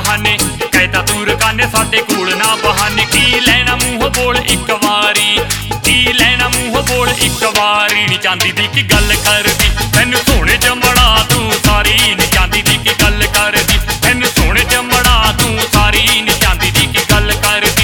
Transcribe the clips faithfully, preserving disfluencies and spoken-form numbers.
बहाने कहता तू रकाने साडे कोल ना बहाने की लैना मूंह बोल इक वारी की लैना मूंह बोल इक वारी नी चांदी दी की गल करदी तैनू सोहणे जमड़ा तू सारी नी चांदी दी की गल करदी तैनू सोहणे जमड़ा तू सारी नी चांदी दी की गल करदी।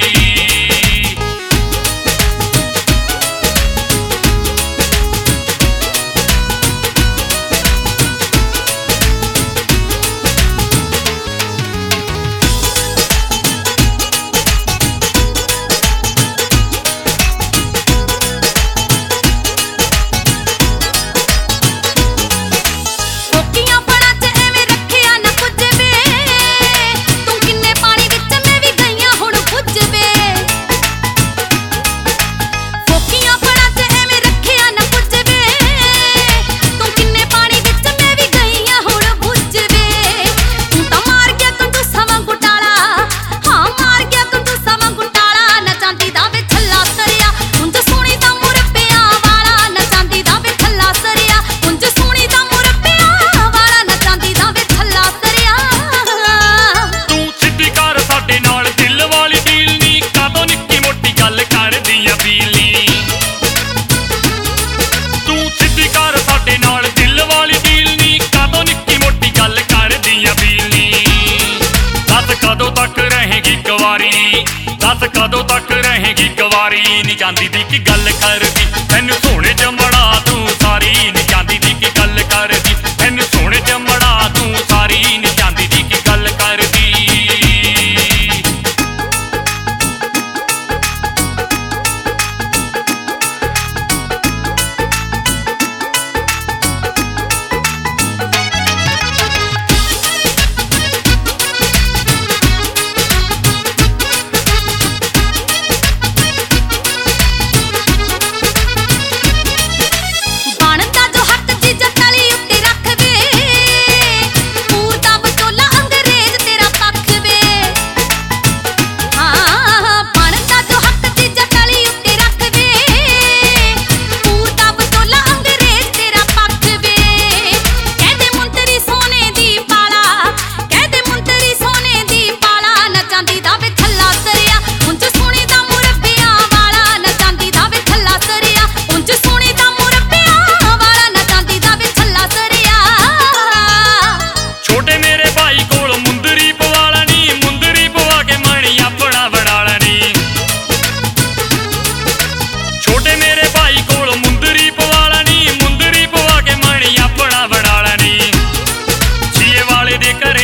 दस कदों तक रहेगी कवारी नी चांदी दी की गल करदी तैनू सोहणे जमड़ा तू सारी नी चांदी दी की गल करदी तैनू सोहणे जमड़ा तू सारी नी चांदी दी की गल करदी।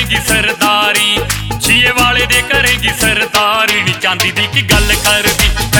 सरदारी छीए वाले दे करेगी सरदारी नी चांदी दी की गल करदी